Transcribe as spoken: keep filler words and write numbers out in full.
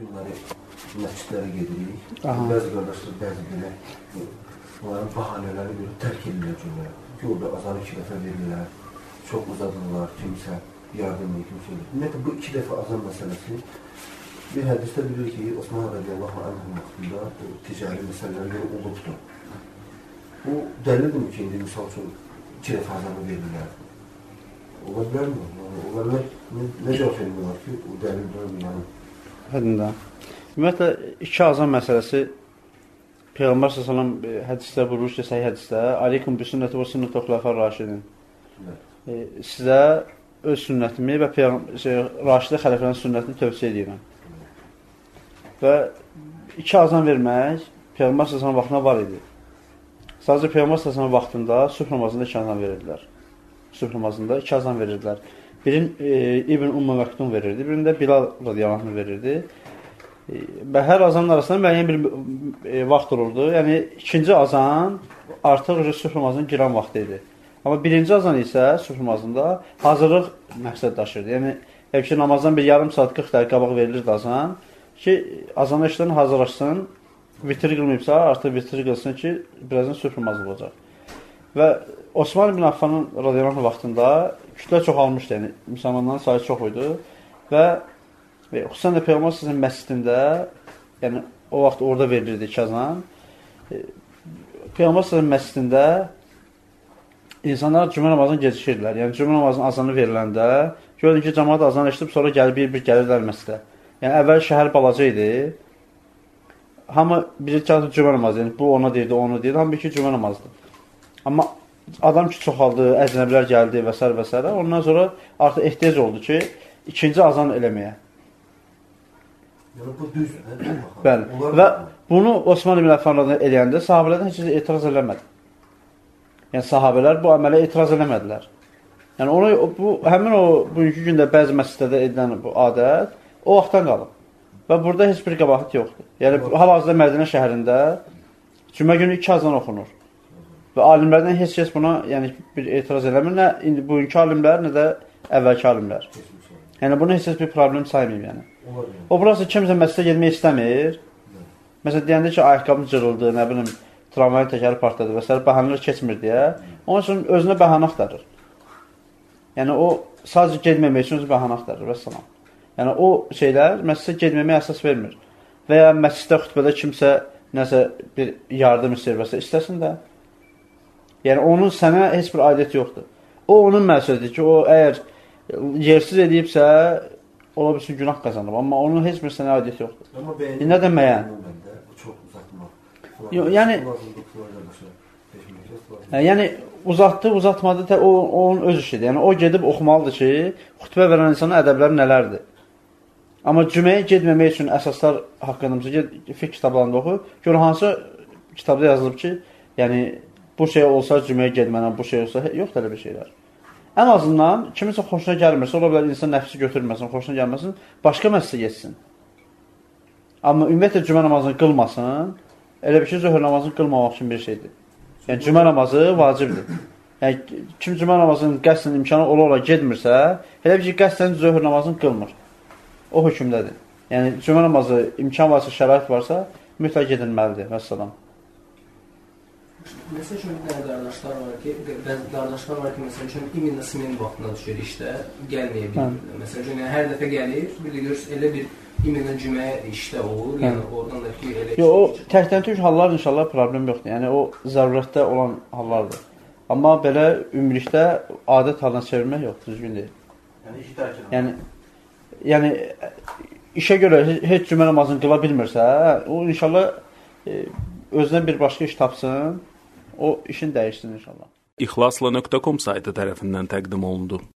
günləri məscidlərə gedirik. Bəzi qardaşlar, bəzi belə onların bahanələri görə tərk edirlər cümləyə. Yolda azanı iki dəfə verirlər, çox uzadırlar, kimsə yardım edir, kimsə edir. Ümumiyyətlə, bu iki dəfə azan məsələsi bir hədisdə bilir ki, Osman radiyallahu anhın vaxtında ticari məsələləri görə olubdur. Bu dəlildir ki, indi misal üçün iki dəfə azanı verirlər. Ola bilərmi? Onlarla nə cavab verirlər ki, o dəlildir yəni? Hədində. Ümumiyyətlə, iki azan məsələsi Peyğəmbər sallallahu əleyhi və səlləm hədisdə buyurur ki, səhih hədisdə "Aleykum bi sünnəti və sünnəti xulafa'ir raşidin." Sizə öz sünnətimi və Raşidə xəlifələrin sünnətini tövsiyə edirəm. Və iki azan vermək Peyğəmbər sallallahu əleyhi və səlləm vaxtında var idi. Sadəcə Peyğəmbər sallallahu əleyhi və səlləm vaxtında sübh namazında iki azan verirdilər. Sübh namazında iki azan verirdilər. Birin e, İbn Ümmü Məktun verirdi, birində Bilal radiyallahu anh verirdi. Və hər azanın arasında müəyyən bir e, vaxt olurdu. Yəni, ikinci azan artıq sübh namazının girən vaxtı idi. Amma birinci azan isə sübh namazında hazırlıq məqsəd daşırdı. Yəni, hep ki, namazdan bir yarım saat qırx dəqiqə qabaq verilirdi azan ki, azana işdən hazırlaşsın, vitri qılmayıbsa, artıq vitri qılsın ki, birazdan sübh namazı olacaq. Və Osman ibn Affanın radiyallahu anh vaxtında kütlə çox almışdı, yəni, müsəlmanların sayı çox idi və Və xüsusən də Peyğəmbər sallallahu əleyhi və səlləm məscidində, yəni o vaxt orada verilirdi iki azan. Peyğəmbər sallallahu əleyhi və səlləm məscidində insanlar cümə namazını gecişirdilər. Yəni cümə namazının azanı veriləndə gördüm ki, cəmaət azan eşidib, sonra gəlib bir-bir gəlirlər məscidə. Yəni əvvəl şəhər balaca idi. Hamı bilir ki, cümə namazı, yəni bu ona deyirdi, onu deyirdi, hamı bir ki, cümə namazıdır. Amma adam ki, çoxaldı, əcnəbilər gəldi və s. və s. Ondan sonra artıq ehtiyac oldu ki, ikinci azan eləməyə. Yəni, bu düz. Bəli. Və bunu Osman ibn Əffan eləyəndə sahabələrdən heç etiraz eləmədi. Yəni, sahabələr bu əmələ etiraz eləmədilər. Yəni, onu, bu, həmin o, bugünkü gündə bəzi məscidlərdə edilən bu adət o vaxtdan qalıb. Və burada heç bir qəbahət yoxdur. Yəni, hal-hazırda Mədinə şəhərində cümə günü iki azan oxunur. Və alimlərdən heç kəs buna yəni, bir etiraz eləmir. Nə indi bugünkü alimlər, nə də əvvəlki alimlər. Yəni, bunu heç bir problem saymayayım, yəni. O, burası kimsə məscidə getmək istəmir. Məsələn, deyəndə ki, ayaqqabım cırıldı, nə bilim, tramvayın təkəri partladı və s. bəhanələr keçmir deyə. Onun üçün özünə bəhanə axtarır. Yəni, o, sadəcə getməmək üçün bəhanə axtarır və s. Yəni, o şeylər məscidə getməməyə əsas vermir. Və ya məsciddə xütbədə kimsə nəsə bir yardım istəyir və s. istəsin də. Yəni, onun sənə heç bir aidiyyəti yoxdur. O, onun məsuliyyətidir ki, o, əgər yersiz edibsə, ola bilsin günah qazanıb, amma onun heç bir sənə aidiyyəti yoxdur. Amma bəyən... Nə deməyən? Bu çox uzatmaq. Yəni, yəni, uzatdı, uzatmadı, o, onun öz işidir. Yəni, o gedib oxumalıdır ki, xütbə verən insanın ədəbləri nələrdir. Amma cüməyə gedməmək üçün əsaslar haqqında, fiqh kitablarında oxu, gör hansı kitabda yazılıb ki, yəni, bu şey olsa cüməyə gedmənən, bu şey olsa, yoxdur elə bir şeylər. Ən azından, kiminsə xoşuna gəlmirsə, ola bilər insan nəfsi götürməsin, xoşuna gəlməsin, başqa məsələ geçsin. Amma ümumiyyətlə cümə namazını qılmasın, elə bir şey zöhr namazını qılmamaq üçün bir şeydir. Yəni, cümə namazı vacibdir. Yəni, kim cümə namazının qəsdən imkanı ola-ola gedmirsə, elə bir ki, qəsdən zöhr namazını qılmır. O hökmdədir. Yəni, cümə namazı imkan varsa, şərait varsa, mütləq gedilməlidir. Vəssalam. Məsəl üçün, bir dənə qardaşlar var ki, bəzi qardaşlar var ki, məsəl üçün, imin nəsimin vaxtına düşür işdə, gəlməyə bilir. Məsəl üçün, yəni, hər dəfə gəlir, bir də görürsün, elə bir iminlə cüməyə işdə olur, yəni oradan da ki, elə... Yox, o tək-tək hallar inşallah problem yoxdur, yəni o zərurətdə olan hallardır. Amma belə ümumilikdə adət halına çevirmək yox, düzgün deyil. Yəni, işi tərk edir. Yəni, yəni, işə görə heç cümə namazını qıla bilmirsə, o inşallah e, özünə bir başqa iş tapsın, o işin dəyişsin inşallah. İxlasla nöqtə com saytı tərəfindən təqdim olundu.